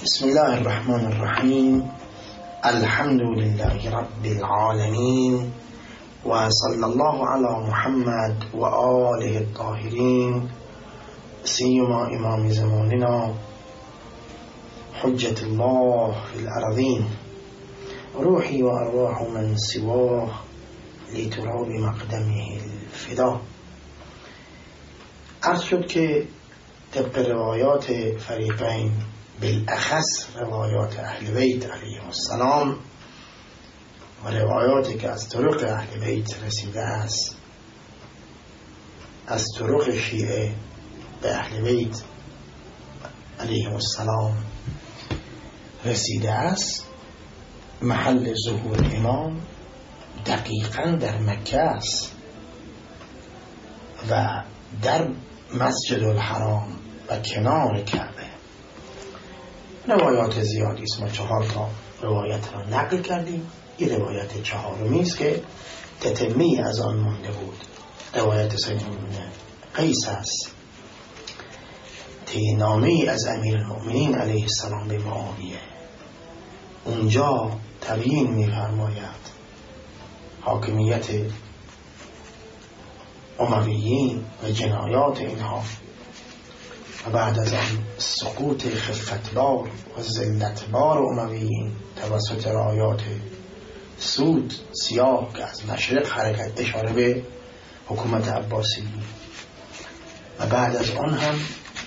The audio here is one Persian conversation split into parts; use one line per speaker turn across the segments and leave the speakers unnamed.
بسم الله الرحمن الرحیم. الحمد لله رب العالمین و صلی الله علی محمد و آله الطاهرین سیما امام زماننا حجة الله في الأرضين روحي وأرواح من سواه لتراب مقدمه الفدا. عرض شد که طبق روایات فریقین، بالاخص روایات اهل بیت علیهم السلام و روایاتی که از طرق اهل بیت رسیده است، از طرق شیعه به اهل بیت علیهم السلام رسیده است، محل ظهور امام دقیقاً در مکه است و در مسجد الحرام و کنار کعبه. روایات زیادی است، ما 4 تا روایت را نقل کردیم. این روایت 4می است که تتمی از آن مانده بود، روایت سید قیس است، نامه‌ای از امیر المؤمنین علیه السلام به معاویه. اونجا تبیین می‌فرماید حاکمیت امویین و جنایات اینها و بعد از آن سقوط خفتبار و ذلتبار امویین توسط رایات سود سیاه که از مشرق حرکت، اشاره به حکومت عباسی، و بعد از آن هم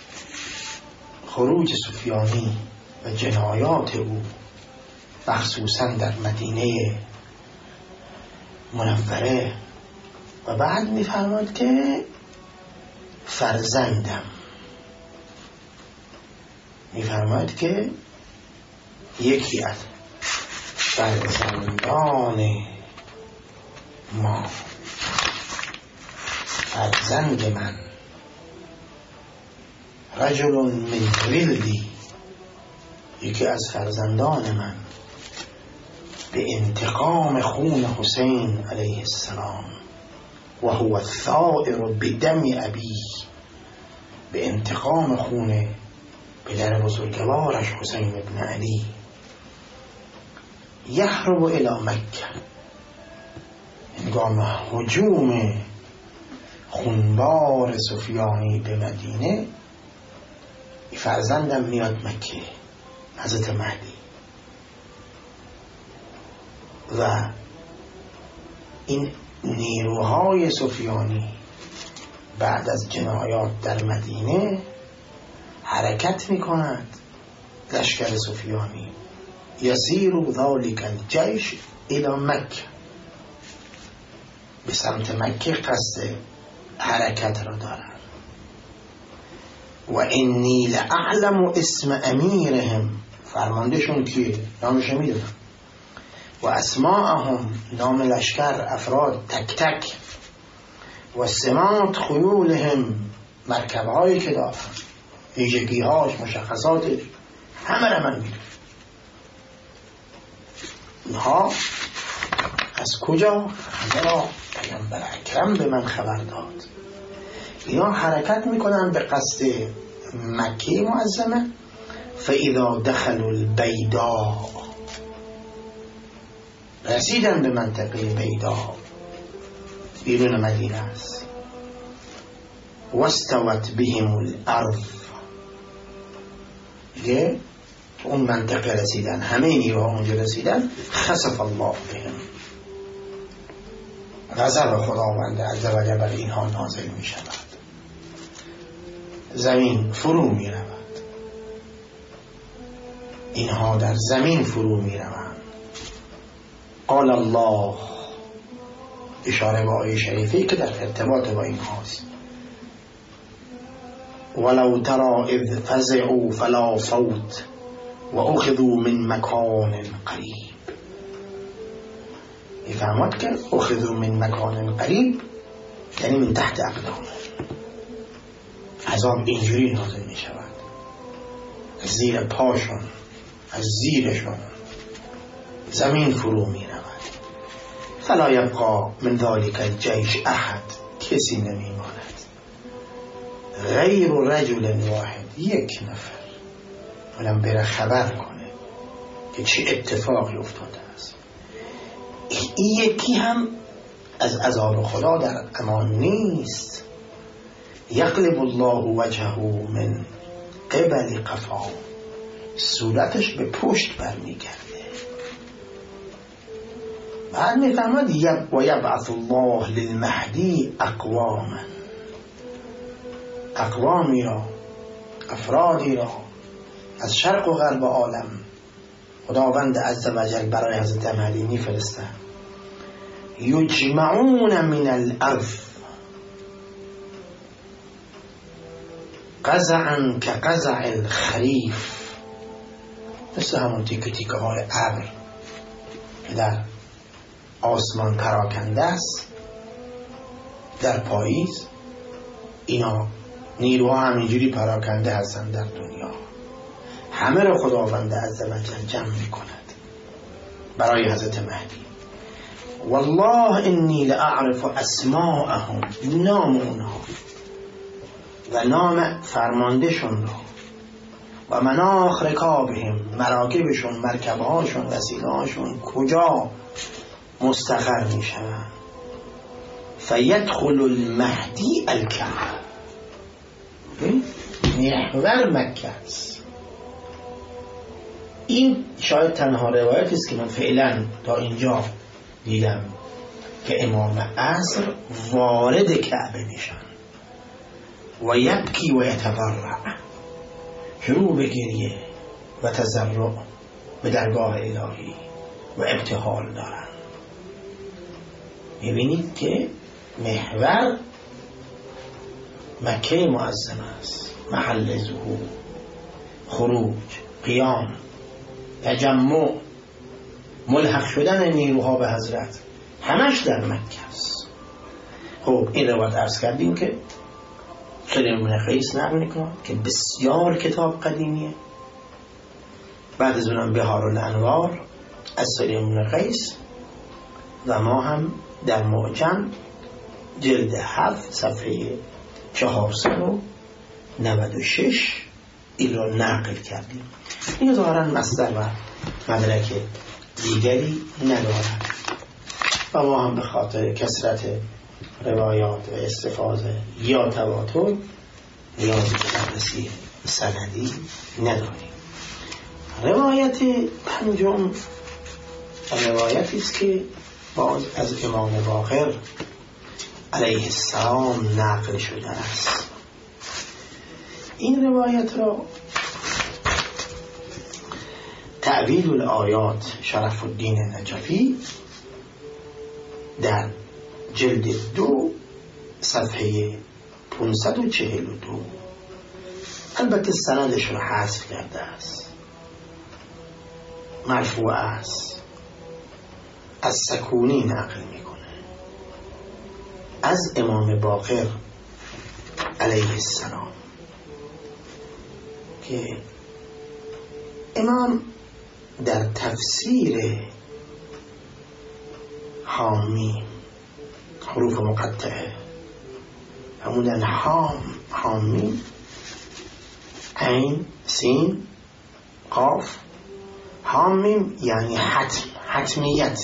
خروج سفیانی و جنایات او مخصوصا در مدینه منوره. و بعد می‌فرماید که فرزندم، می‌فرماید که یکی از فرزندان ما، فرزند من، رجل من ولدی، یکی از فرزندان من، به انتقام خون حسین علیه السلام و هو الثائر بدم ابی، به انتقام خون پدر بزرگوارش حسین ابن علی، یهرب الی مکه، هنگام هجوم خونبار سفیانی به مدینه فرزندم میاد مکه، حضرت مهدی. و این نیروهای سفیانی بعد از جنایات در مدینه حرکت میکنند، لشکر سفیانی، یسیر ذالک الجیش الی مکه، به سمت مکه قصد حرکت را دارند. و انی لأعلم اسم امیرهم، فرماندهشون که نامش میدونم، و اسماءهم، نام لشکر، افراد تک تک، و سمات خیولهم، مرکبهایی که دارن، ویژگی‌هاش، مشخصاتش، همه را من میدونم. اینها از کجا؟ همه را پیامبر اکرم به من خبر داد. اینا حرکت میکنن به قصد مکه معظمه. فاذا دخلوا البیضاء، رسیدن به منطقه بیضا، بیرون مدینه است. واستوت بهم الارض، دیگه اون منطقه رسیدن، همه نیروها اونجا رسیدن. خسف الله بهم، غضب خداوند عزوجل بر اینها نازل می شود، زمین فرو می رود، اینها در زمین فرو می روند. قال الله، اشاره به آیه شریفی که در ارتباط با این هاست، ولو ترى اذ فزعوا فلا صوت و اخذوا من مکان قریب. میفهمد که اخذوا من مکان قریب یعنی من تحت اقدام، عذاب اینجوری نازل می شود، از زیر پاشون، از زیرشون زمین فرو می رود. فلا یبقى من ذلك الجیش احد، کسی نمی ماند، غیر رجل واحد، یک نفر، ولم بره خبر کنه که چه اتفاقی افتاده است. این یکی هم از عذاب خدا در امان نیست. یقلب الله وجهه من قبل قفا، صورتش به پشت برمیگرده. بعد میفهمد و یبعث الله للمهدی اقوامی را، افرادی را از شرق و غرب عالم خداوند عزوجل برای حضرت مهدی میفرسته. یجمعون من الارض قزعا که قزع الخریف، مثل همون تیکه های ابر که در آسمان پراکنده است در پاییز. اینا نیروها همینجوری پراکنده هستند در دنیا. همه رو خداوند عزوجل جمع می کند برای حضرت مهدی. والله انی لأعرف اسماءهم، نام اونها و نام فرماندهشون رو، و مناخ رکابهم، مراکبشون، مرکبهاشون، وسیلهاشون کجا مستقر می شوند. فیدخل المهدی الکعبه، محور مکه است. این شاید تنها روایتی است که من فعلا تا اینجا دیدم که امام عصر وارد کعبه میشن و یبکی و یتضرع، شروع به گریه و تضرع به درگاه الهی و ابتهال دارن. میبینید که محور مکه معظم است، محل ظهور، خروج، قیام، تجمع، ملحق شدن نیروها به حضرت، همش در مکه است. خب این روایت عرض کردیم که سلیم بن قیس نقل میکنه که بسیار کتاب قدیمیه. بعد از اونم بهار الانوار از سلیم بن قیس، و ما هم در معجم جلد 7 صفحه 496 این را نقل کردیم. این ظاهرا مصدر و مدرک دیگری ندارد و ما هم به خاطر کثرت روایات و استفاضه یا تواتر نیازی به بررسی سندی نداریم. روایت پنجم روایتی است که باز از امام باقر علیه السلام نقل شده است. این روایت را تعویل الآیات شرف الدین نجفی در جلد 2 صفحه 542 البته سندش را حذف کرده است، مرفوع است، از سکونی نقل میکنه از امام باقر علیه السلام که امام در تفسیر حامی، حروف مقطعه، همون حامی، عین، سین، قاف، حامیم یعنی حتم، حتمیت،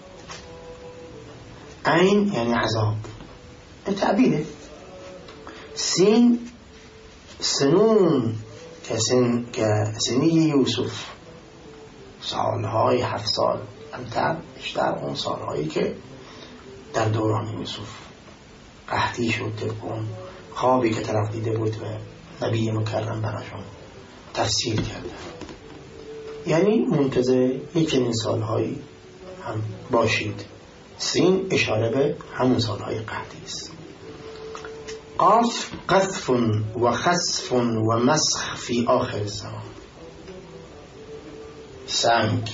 عین یعنی عذاب، این تعبیره. سین سنون که سنی یوسف، سالهای 7 سال امتر بیشتر اون سالهایی که در دوران یوسف قحطی شد، ترکون خوابی که طرف دیده بود و نبی مکرم براشون تفسیر کرده، یعنی منتظر یک چنین سالهایی هم باشید. سین اشاره به همون سالهای قحطی است. قاف قذف و خسف و مسخ فی آخر الزمان، سنگ،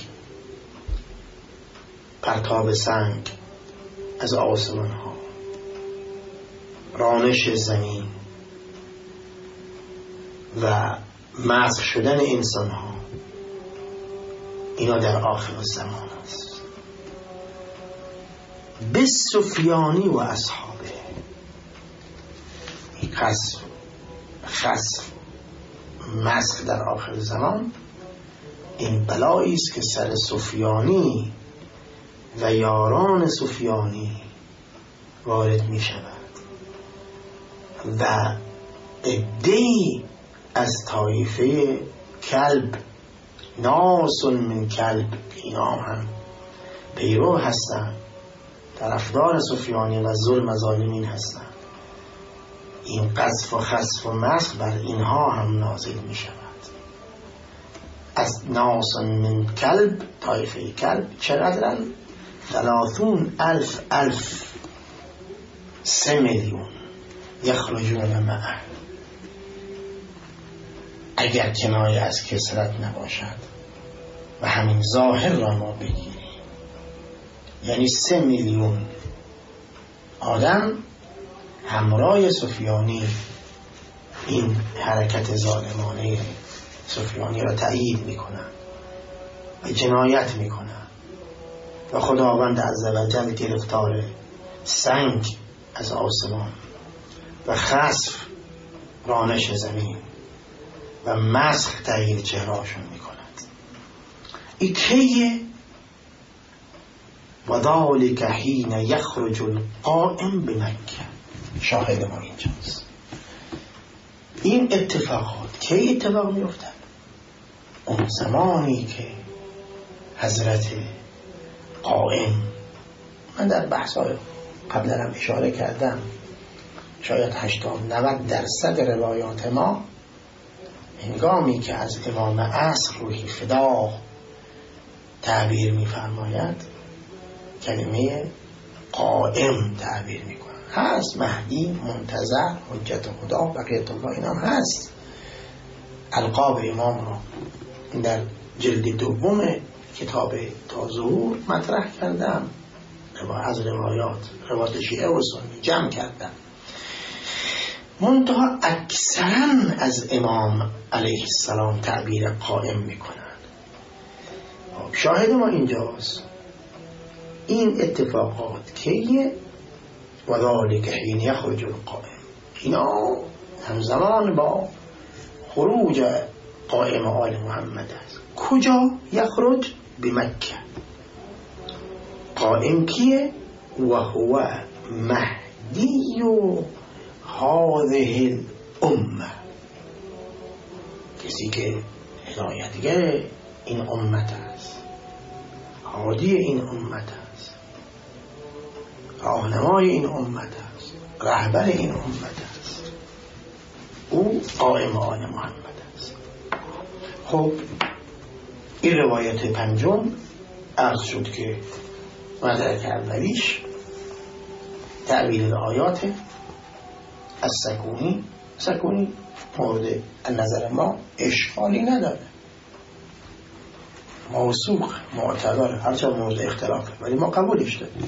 پرتاب سنگ از آسمان ها، رانش زمین و مسخ شدن انسان ها، اینا در آخر الزمان است. بالسفیانی و اصحابه، خسف مسخ در آخر زمان این بلایی است که سر سفیانی و یاران سفیانی وارد می شود و عده‌ای از طایفه کلب، ناس من کلب، اینا هم پیرو هستند، طرفدار سفیانی و ظلم ظالمین هستند. این قذف و خسف و مسخ بر اینها هم نازل می شود. از ناس من کلب، طایفه کلب چقدرن؟ 30,000 3 میلیون یخرجون معه. اگر کنایه از کثرت نباشد و همین ظاهر را ما بگیریم، یعنی 3 میلیون آدم همراه سفیانی این حرکت ظالمانه سفیانی را تأیید میکنن و جنایت میکنن و خداوند عزوجل گرفتار سنگ از آسمان و خسف رانش زمین و مسخ تغییر چهرهاشون میکند. این کیه؟ و ذالک حین یخرج القائم بمکه. شاهد ما اینجاست. این اتفاقات کی اتفاق میافتد؟ اون زمانی که حضرت قائم، من در بحث‌های قبلا هم اشاره کردم، شاید 80-90% روایات ما هنگامی که از امام عصر روحی فدا تعبیر می‌فرماید کلمه قائم تعبیر می‌کنند. هست مهدی، منتظر، حجت خدا، بقیت الله، اینا هست. القاب امام را در جلد دوم کتاب تا ظهور مطرح کردم، از روایات شیعه و سنی جمع کردم. منتها اکثرا از امام علیه السلام تعبیر قائم میکنن. شاهد ما اینجاست. این اتفاقات کیه؟ و ذالک حین یخرج القائم. اینا همزمان با خروج قائم آل محمد است. کجا یخرج؟ بمکه. قائم کیه؟ و هو مهدی هذه الامه. کسی که هدایتگر این امت است، هادی این امت است، راهنمای این امت است، رهبر این امت است، او قائم آل محمد است. خب این روایت پنجم عرض شد که مدرک اولیش تعبیر آیات از سکونی مورد نظر ما اشکالی نداره، موثوق، معتبر، هرچند مورد اختلافه ولی ما قبولش داریم.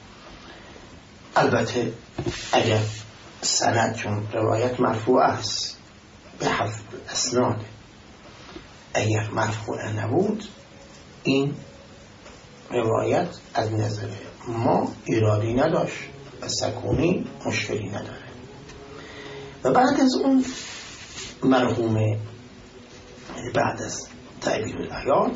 البته اگر سند، چون روایت مرفوع است به حفظ اسناد، اگر مرفوع نبود این روایت از نظر ما ایرادی نداشت و سکونی مشکلی نداره. و بعد از اون مرحوم، بعد از تعبیر الآیات،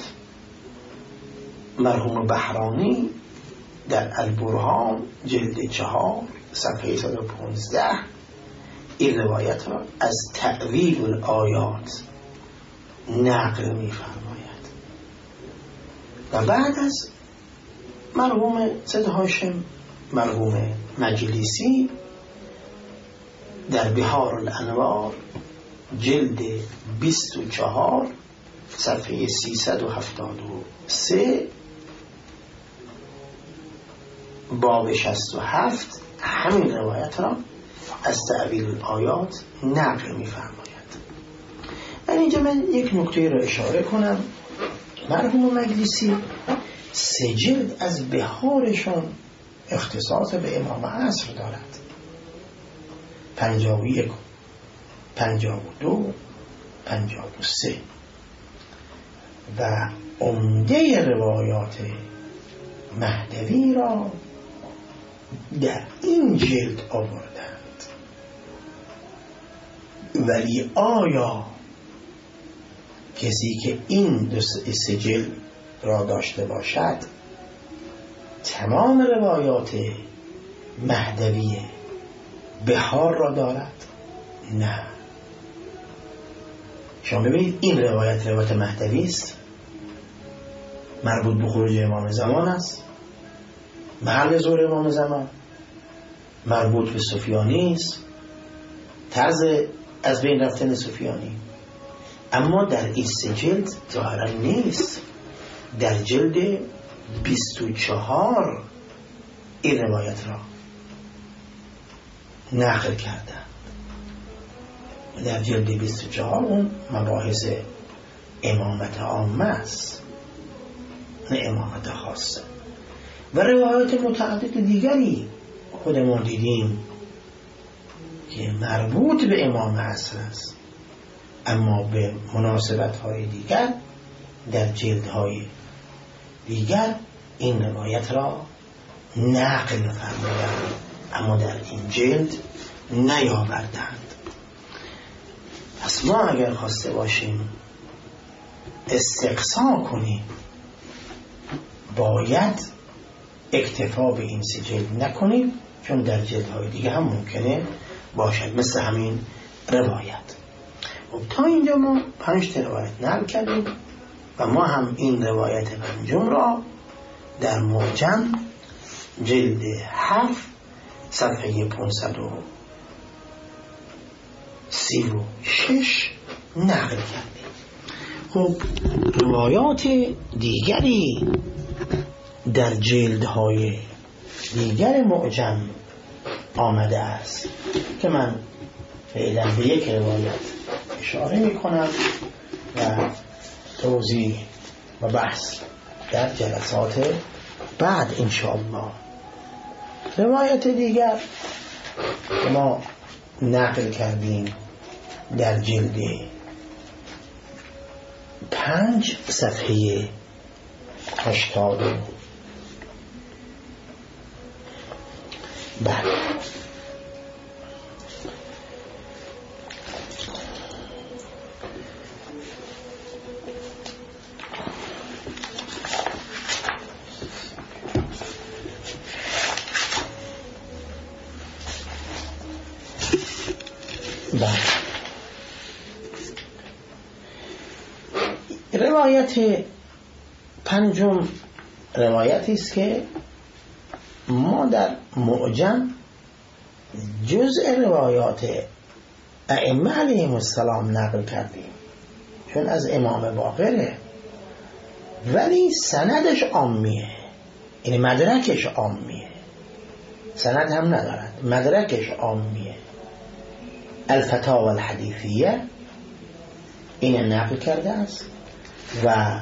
مرحوم بحرانی در البرهان جلد 4 صفحه 115 این روایت را از تأویل الآیات نقل می فرماید. و بعد از مرحوم سید هاشم، مرحوم مجلسی در بحار الانوار جلد 24 صفحه 373 باب 67 همین روایت را از تأویل الآیات نقل می فرماید. اینجا من یک نکته را اشاره کنم. مرحوم مجلسی 3 جلد از بحارشان اختصاص به امام عصر دارد، 51 52 53 و عمده روایات مهدوی را در این جلد آوردند. ولی آیا کسی که این سجل را داشته باشد تمام روایات مهدوی بهار را دارد؟ نه. شما ببینید این روایت مهدوی است، مربوط به خروج امام زمان است، محل ظهور امام زمان، مربوط به سفیانی است، طرز از بین رفتن سفیانی. اما در این سه جلد ظاهرا نیست. در جلد 24 این روایت را نقل کردن. در جلد 24 اون مباحث امامت عامه است، نه امامت خاصه. و روایات متعدد دیگری خودمون دیدیم که مربوط به امام عصر است، اما به مناسبت‌های دیگر در جلدهای دیگر این روایت را نقل فرمودند، اما در این جلد نیاوردند. پس ما اگر خواسته باشیم استقصا کنیم باید اکتفا به این سه جلد نکنیم، چون در جلدهای دیگه هم ممکنه باشد مثل همین روایت. تا اینجا ما 5 تا روایت نقل کردیم و ما هم این روایت پنجم را در معجم جلد 7 صفحه 536 نقل کردیم. خب روایات دیگری در جلدهای دیگر معجم آمده است که من فعلا به یک روایت اشاره می کنم و توضیح و بحث در جلسات بعد انشاءالله. روایت دیگر که ما نقل کردیم در جلد 5 صفحه 80 بعد روایت پنجم روایتی است که ما در معجم جزء روایات ائمه علیهم السلام نقل کردیم، چون از امام باقره، ولی سندش عامیه، یعنی مدرکش عامیه، سند هم ندارد، مدرکش عامیه. الفتاوی الحدیثیه این نقل کرده است و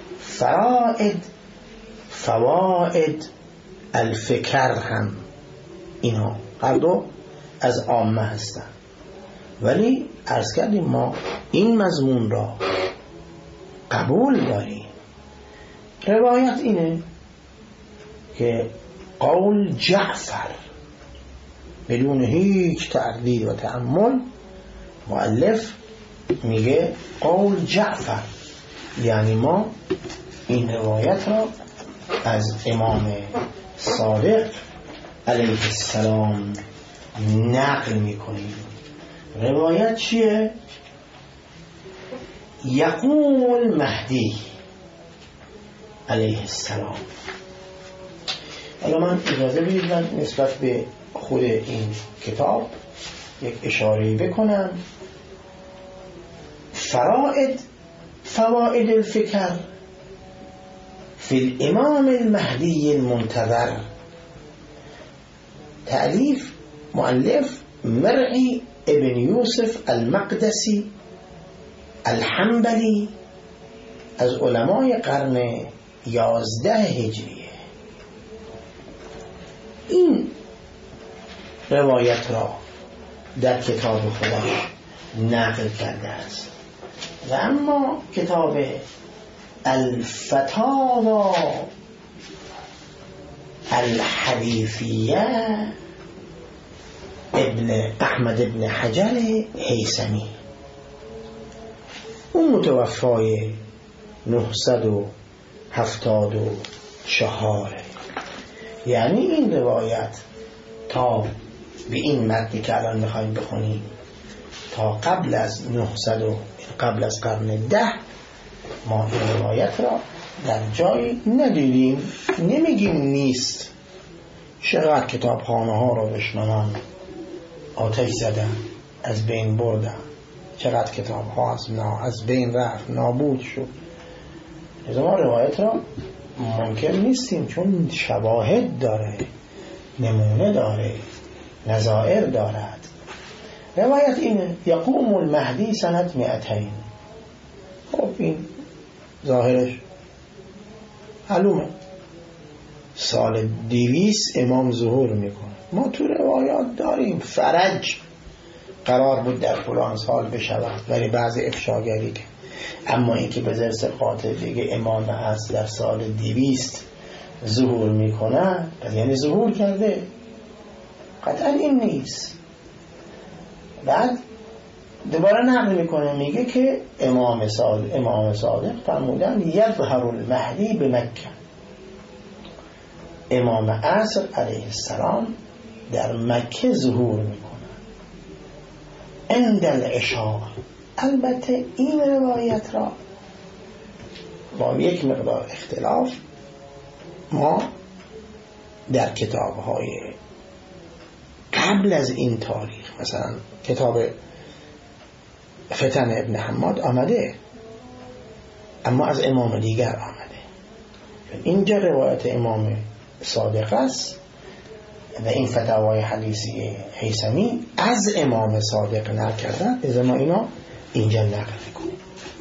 فوائد الفکر هم اینا هر دو از عامه هستند، ولی عرض کردیم ما این مضمون را قبول داریم. روایت اینه که قول جعفر بدون هیچ تردید و تأمل مؤلف میگه قول جعفر، یعنی ما این روایت را از امام صادق علیه السلام نقل میکنیم. روایت چیه؟ یقول مهدی علیه السلام. حالا من اجازه بدید من نسبت به خود این کتاب یک اشاره بکنم. فوائد الفکر فی الامام المهدی المنتظر، تألیف مؤلف مرعی ابن یوسف المقدسی الحنبلی از علمای قرن 11 هجریه. این روایت را در کتاب خودش نقل کرده است و اما کتاب الفتاوی الحدیثیه ابن احمد ابن حجر هیثمی، اون متوفای 974. یعنی این روایت تا به این متنی که الان میخوایم بخونیم تا قبل از قبل از قرن 10 ما این روایت را در جایی ندیدیم. نمیگیم نیست، چقدر کتابخانه ها را دشمنان آتش زدن، از بین بردن، چقدر کتاب ها از بین رفت، نابود شد. از ما روایت را منکر نیستیم، چون شواهد داره، نمونه داره، نظائر دارد. روایت اینه یقوم المهدی سنة 200. خب این ظاهرش معلومه، سال 200 امام ظهور میکنه. ما تو روایات داریم فرج قرار بود در فلان سال بشود، ولی بعضی افشاگری که اما این که به ذرس قاطع دیگه امام هست در سال 200 ظهور میکنه، یعنی ظهور کرده. قطعا این نیست. بعد دوباره نقل میکنه، میگه که امام صادق فرمودن یظهر المهدی به مکه. امام عصر علیه السلام در مکه ظهور میکنه عند العشاء. البته این روایت را با یک مقدار اختلاف ما در کتاب‌های قبل از این تاریخ، مثلا کتاب فتن ابن حماد آمده، اما از امام دیگر آمده. اینجا روایت امام صادق است و این فتاوای حدیثی هیثمی از امام صادق نقل کردن، از ما اینا اینجا نقل میکنیم.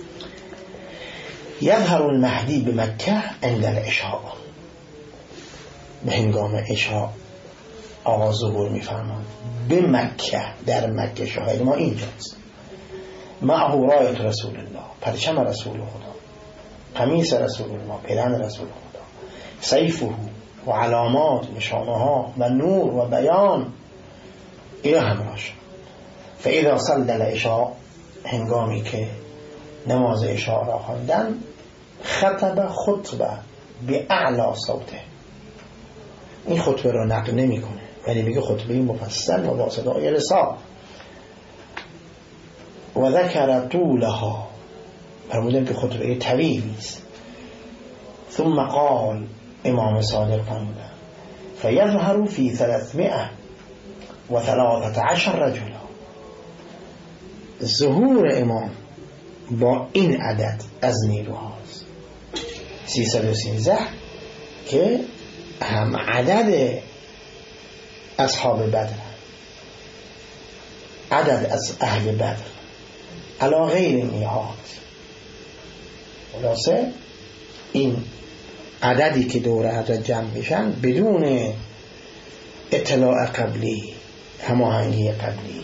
یظهر المهدی به مکه عند العشاء. به هنگام عشاء آقا ظهور میفرمان به مکه، در مکه. شاهد ما اینجاست. معه رایت رسول الله، پرچم رسول خدا، قمیص رسول الله، پیرهن رسول خدا، سیفه و علامات، نشانه ها و نور و بیان، اینا همراهش. فاذا صلى العشاء، هنگامی که نماز عشاء را خواندن، خطبه خطبه به اعلی صوته. این خطبه را نقل نمی کنه، ولی میگه خطبه مفصل و با صدای رسا. و ذکر طولها، فرمودن که خطبه طویلی است. ثم قال، امام صادق فرمودن فیظهر فی 313 رجلا. ظهور امام با این عدد از نیروهاست، 313 که هم عدد اصحاب بدر، عدد از اهل بدر علی غیر میعاد. خلاصه این عددی که دور حضرت جمع میشن بدون اطلاع قبلی، هماهنگی قبلی.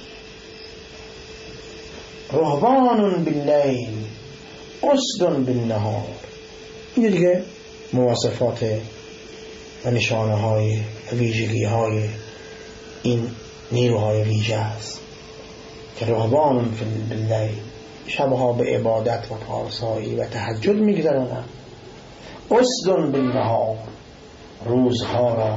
رهبان باللیل اسد بالنهار. این دیگه مواصفات و نشانه های ویژگی های این نیروهای ویژه است که رهبان باللیل، شبها به عبادت و پارسایی و تهجد میگذرانند. اسد بالنهار، روزها را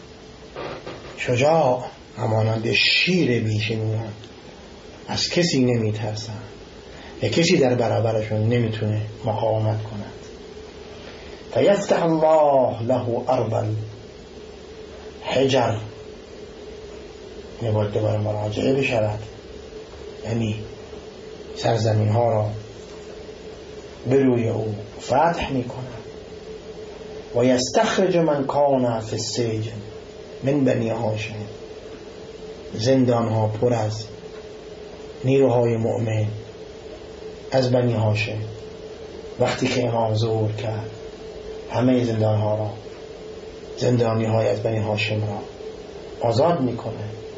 شجاع، همانند شیر بیشه میان، از کسی نمیترسن و کسی در برابرشون نمیتونه مقاومت کند. فیفتح الله له ارض الحجر، نباید دوباره مراجعه بشود، یعنی سرزمین ها را به روی او فتح میکنه. و یستخرج من کان فی السجن من بنی هاشم. زندان ها پر از نیروهای مؤمن از بنی هاشم. وقتی که امام ظهور کرد، همه زندان ها را، زندانی های از بنی هاشم را آزاد میکنه.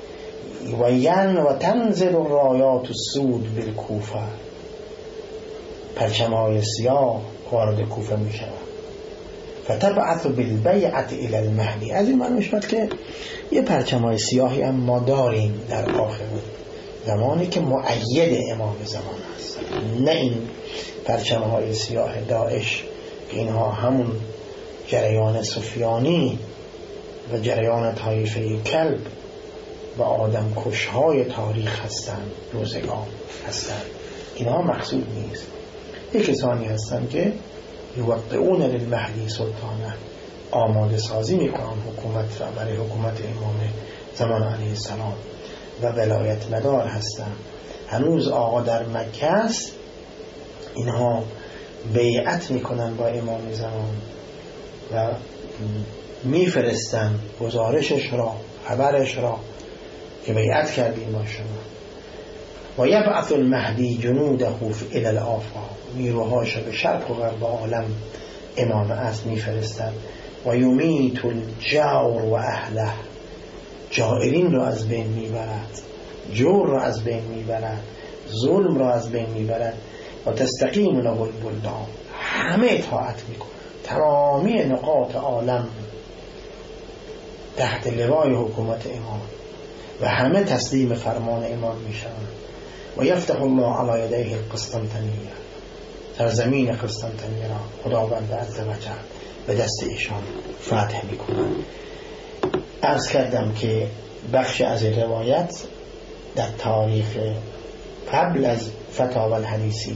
و تنزل رایات السود بالکوفه، پرچم های سیاه وارد کوفه میشود. فتبعث بالبیعت الى المهدی. از این معلوم شد که یه پرچم های سیاهی هم ما داریم در آخر زمانی که مؤید امام زمان است، نه این پرچم‌های سیاه داعش که اینها همون جریان سفیانی و جریان طایفه کلب و آدم کشهای تاریخ هستند، روزگار هستند. اینها مقصود نیست. یک کسانی هستند که یوقعون للمهدی سلطانه، آماده سازی میکنن حکومت را برای حکومت امام زمان علیه السلام و ولایت مدار هستند. هنوز آقا در مکه است، اینها بیعت میکنن با امام زمان و میفرستن گزارشش را، خبرش را که بیعت کردیم با شما. و یبعث المهدی جنوده الی الآفاق، نیروهاش به شرق و غرب عالم امام است میفرستن. و یمیت الجور و اهله، جائرین را از بین میبرد، جور را از بین میبرد، ظلم را از بین میبرد. و تستقیم له البلدان، همه اطاعت میکنن، تمامی نقاط عالم تحت لوای حکومت امام و همه تسلیم فرمان امام میشوند. و یفتح الله علی یدیه القسطنطینیه، سرزمین قسطنطنیه را خداوند عزوجل به دست ایشان فتح میکنند. عرض کردم که بخش از روایت در تاریخ قبل از فتاوی الحدیثیه،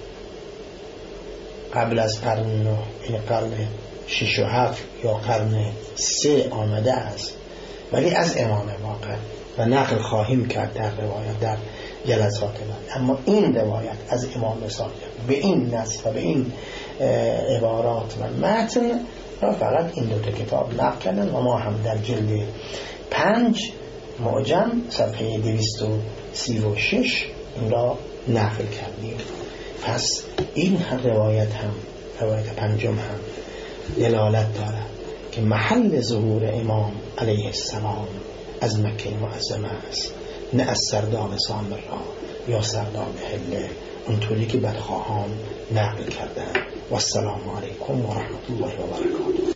قبل از قرن 9، یعنی قرن 6 و 7 یا قرن 3 آمده است، ولی از امام واقع و نقل خواهیم کرد در روایت در جلسات بعد. اما این روایت از امام صادق به این نص و به این عبارات و متن را فقط این دو تا کتاب نقل کردن و ما هم در جلد 5 معجم صفحه 236 این را نقل کردیم. پس این روایت هم، روایت پنجم هم دلالت دارد که محل ظهور امام علیه السلام از مکه معظمه است، نه از سرداب سامرا یا سرداب حله، اونطوری که بدخواهان نقل کردن. و السلام علیکم و رحمت الله و برکاته.